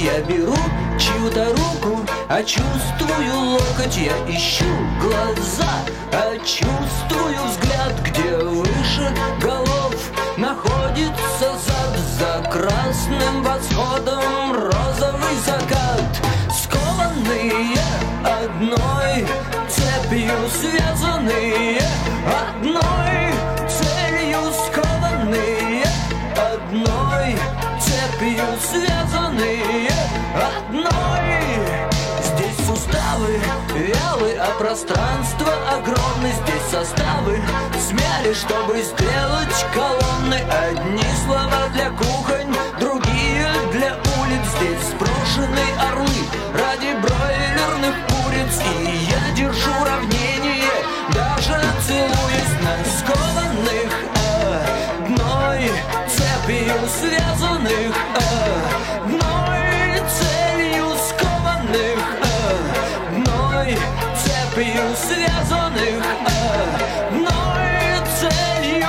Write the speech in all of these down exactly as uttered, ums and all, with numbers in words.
я беру чью-то руку, а чувствую локоть. Я ищу глаза, а чувствую взгляд. Где выше голов находится зад, за красным восходом розовый закат. Скованные одной цепью, связанные одной целью. Скованные одной цепью, связанные одной. Здесь суставы вялы, а пространство огромное. Здесь составы смяли, чтобы сделать колонны. Одни слова для кухонь, другие для улиц. Здесь сброшены орлы ради бройлерных куриц. И я держу равнение, даже целуясь на скованных одной цепью, связанных одной целью. Скованных одной цепью, связанных одной целью.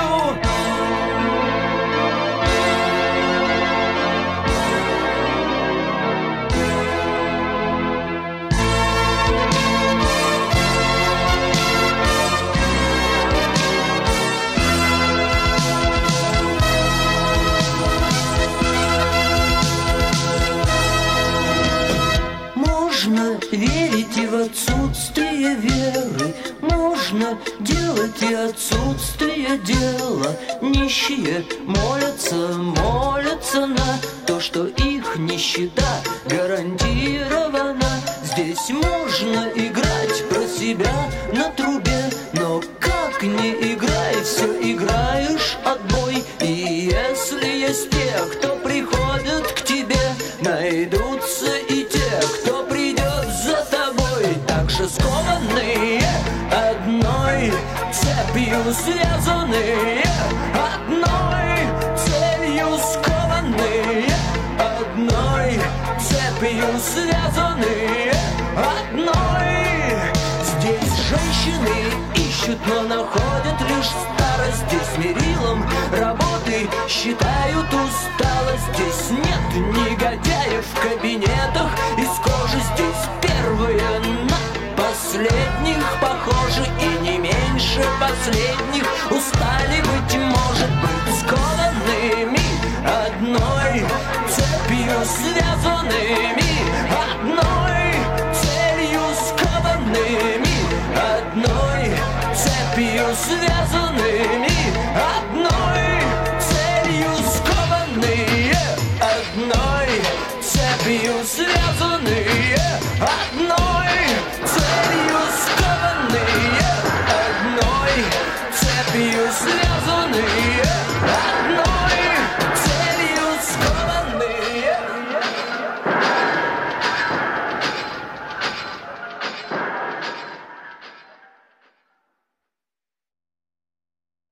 Можно верить и в отсутствие веры, можно делать и отсутствие дела. Нищие молятся, молятся на то, что их нищета гарантирована. Здесь можно играть про себя на трубе, но как не играй, все играешь отбой. И если есть те, кто приходят к тебе, найдутся и те, кто придет за тобой. Так же скованные одной цепью, связанные одной целью. Скованные одной цепью, связанные одной. Здесь женщины ищут, но находят лишь старость. Здесь мерилом работы считают усталость. Здесь нет негодяев в кабинетах из кожи. Здесь первые на последних похожи, и не меньше последних устали, быть может, быть скованными одной цепью, связанными одной целью. Скованными одной цепью, связанными одной